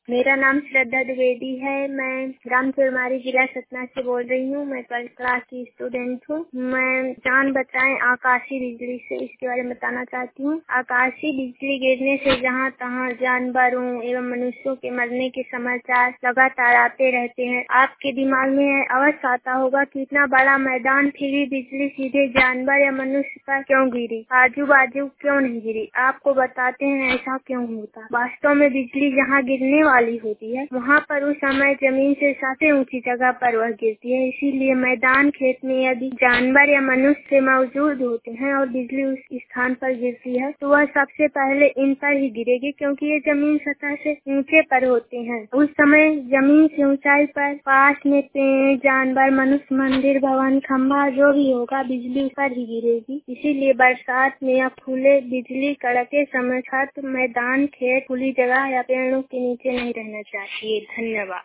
मेरा नाम श्रद्धा द्विवेदी है। मैं ग्राम चुरमारी जिला सतना से बोल रही हूँ। मैं 12th क्लास की स्टूडेंट हूँ। मैं जान बचाएं आकाशीय बिजली से इसके बारे में बताना चाहती हूँ। आकाशीय बिजली गिरने से जहाँ तहाँ जानवरों एवं मनुष्यों के मरने के समाचार लगातार आते रहते हैं। आपके दिमाग में अवश्य आता होगा कि इतना बड़ा मैदान फिर भी बिजली सीधे जानवर या मनुष्य पर क्यों गिरी, आजू बाजू क्यों नहीं गिरी। आपको बताते हैं ऐसा क्यों होता। वास्तव में बिजली जहाँ गिरने वाली होती है वहाँ पर उस समय जमीन से सबसे ऊंची जगह पर वह गिरती है। इसीलिए मैदान खेत में यदि जानवर या मनुष्य मौजूद होते हैं और बिजली उस स्थान पर गिरती है तो वह सबसे पहले इन पर ही गिरेगी, क्योंकि ये जमीन सतह से ऊंचे पर होते हैं। उस समय जमीन से ऊंचाई पर पास में पेड़, जानवर, मनुष्य, मंदिर, भवन, खंभा जो भी होगा बिजली पर ही गिरेगी। इसीलिए बरसात में या खुले बिजली कड़के समय छत, मैदान, खेत, खुली जगह या पेड़ों के नीचे नहीं रहना चाहिए। धन्यवाद।